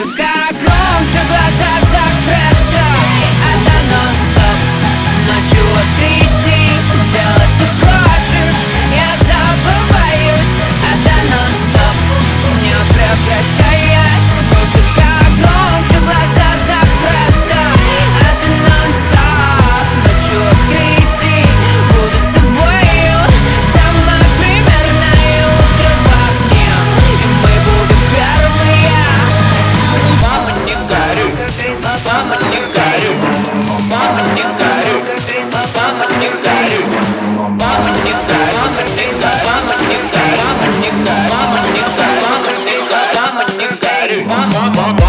Музыка громче, глаза закрыты. Это нон-стоп, ночью открытий. Делай, что хочешь, я забываюсь. Это нон-стоп, не прекращаясь. Музыка громче, глаза закрыты. Это нон-стоп, ночью открытий. Буду с собою, самое примерное утро в окне. И мы будем первые. Мама, не горю, мама, не горю, мама, не горю, мама, не горю, мама, не горю, мама, не горю, мама, не горю, мама, не горю, мама, не горю, мама, не горю, мама.